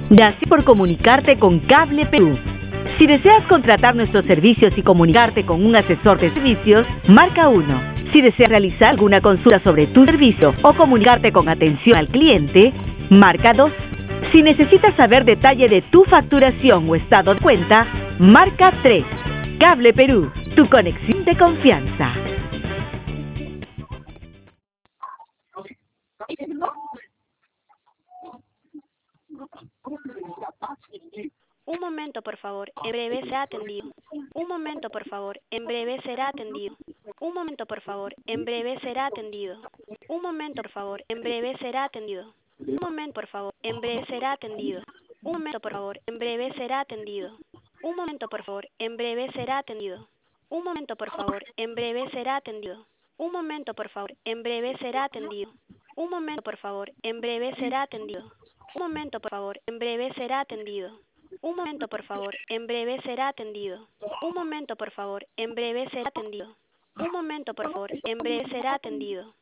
Gracias por comunicarte con Cable Perú. Si deseas contratar nuestros servicios y comunicarte con un asesor de servicios, marca 1. Si deseas realizar alguna consulta sobre tu servicio o comunicarte con atención al cliente, marca 2. Si necesitas saber detalle de tu facturación o estado de cuenta, marca 3. Cable Perú, tu conexión de confianza. Un momento, por favor. En breve será atendido. Un momento, por favor. En breve será atendido. Un momento, por favor. En breve será atendido. Un momento, por favor. En breve será atendido. Un momento, por favor. En breve será atendido. Un momento, por favor. En breve será atendido. Un momento, por favor. En breve será atendido. Un momento, por favor. En breve será atendido. Un momento, por favor. En breve será atendido. Un momento, por favor. En breve será atendido. Un momento, por favor. En breve será atendido. Un momento, por favor. En breve será atendido. Un momento, por favor. En breve será atendido. Un momento, por favor. En breve será atendido.